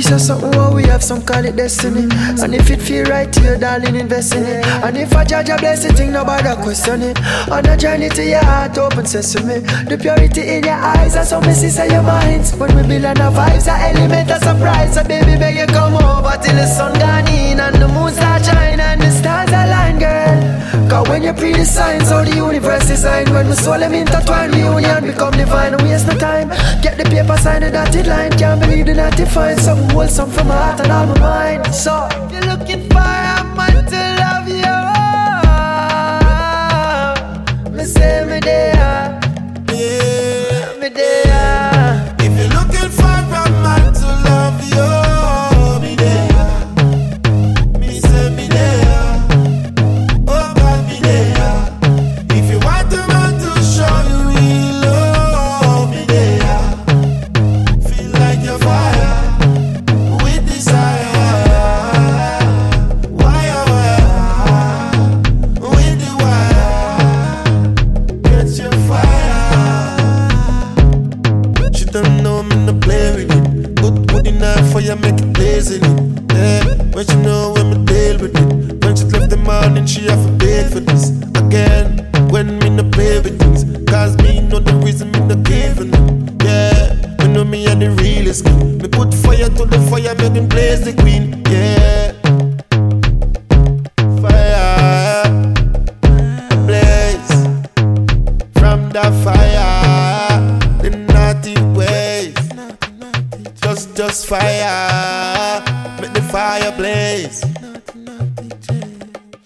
say something what we have, some call it destiny. And if it feel right to you, darling, invest in it. And if I judge a blessing thing, nobody question it. On a journey to your heart, open sesame. The purity in your eyes, that's how me see say your minds. When we build on our vibes, a element of surprise. So baby, beg you come over till the sun gone in and the moon start shine and the stars align, girl. Cause when you pre the signs, how the universe designed. When we soul them intertwine, reunion become divine. And waste no time, get the paper, sign the dotted line. Can't believe the night you find something wholesome from my heart and all my mind. So if you're looking for a man to love you, me say me there, yeah, me there. If you're looking for a man to love you, me there. Me say me there. Oh God, me there. If you want a man to show you real love, me there. Feel like you're fire with desire. Wire with the wire. Get your fire. She don't know me no play with it. Good enough for you, make it blazing it. Yeah, when she know when me deal with it. When she left the morning, she have to beg for this again. When me no play with things, cause me know the reason me no giving it. Yeah, me know me are the realest king. Me put fire to the fire, make me blaze the queen. Yeah, fire, blaze from the fire, the naughty ways. Just fire, make the fire blaze.